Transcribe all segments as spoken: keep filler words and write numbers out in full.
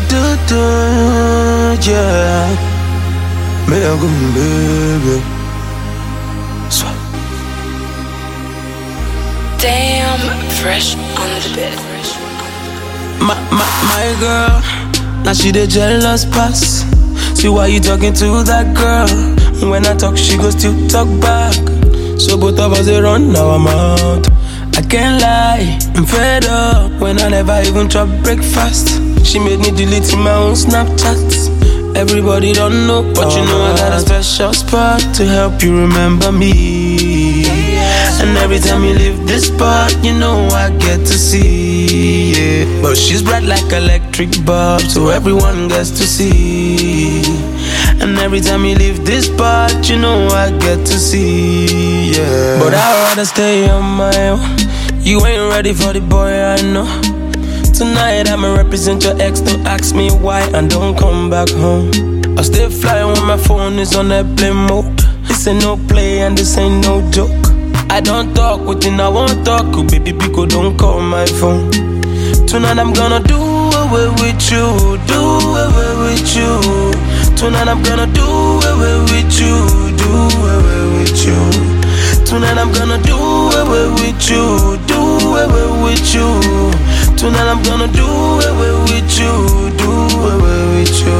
do do, yeah. Me a go baby. Swap. Damn, fresh on the bed. My, my, my girl, now she the jealous pass. See why you talking to that girl? When I talk, she goes to talk back. So both of us they run, now I'm out. I can't lie, I'm fed up. When I never even chop breakfast, she made me delete my own Snapchats. Everybody don't know, but you know I got a special spot to help you remember me. And every time you leave this spot, you know I get to see, yeah. But she's bright like electric bulb, so everyone gets to see. And every time you leave this spot, you know I get to see, yeah. But I'd rather stay on my own. You ain't ready for the boy, I know. Tonight I'ma represent your ex, don't ask me why, and don't come back home. I stay flying when my phone is on airplane mode. This ain't no play and this ain't no joke. I don't talk with you, I won't talk. Oh, baby, because don't call my phone. Tonight I'm gonna do away with you, do away with you. Tonight I'm gonna do away with you, do away with you. Tonight I'm gonna do away with you, do away with you. Tonight I'm gonna do away with you, do away with you.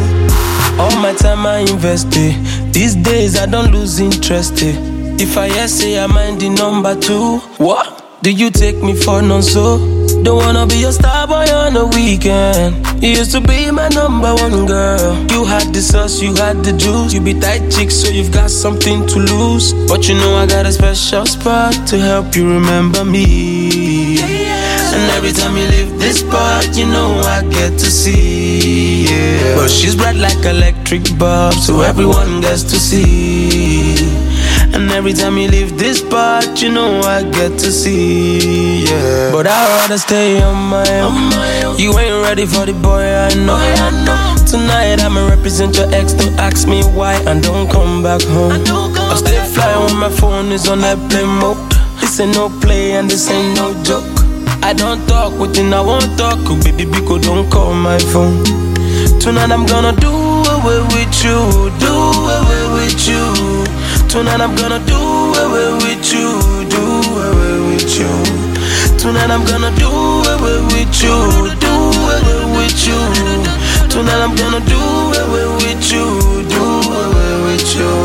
All my time I invested. These days I don't lose interest. Eh. If I hear say I mind the number two, what? Do you take me for none so? Don't wanna be a star boy on the weekend. You used to be my number one girl. You had the sauce, you had the juice. You be tight chick, so you've got something to lose. But you know I got a special spot to help you remember me. And every time you leave this spot, you know I get to see, yeah. But she's bright like electric bulb, so everyone gets to see. And every time you leave this spot, you know I get to see, yeah. But I'd rather stay on my own. You ain't ready for the boy, I know. Tonight I'ma represent your ex, don't ask me why, and don't come back home. I stay flying when my phone is on airplane mode. This ain't no play and this ain't no joke. I don't talk with you, I won't talk. Oh, baby, because don't call my phone. Tonight I'm gonna do away with you, do away with you. Tonight I'm gonna do away with you, do away with you. Tonight I'm gonna do away with you, do away with you. Tonight I'm gonna do away with you, do away with you.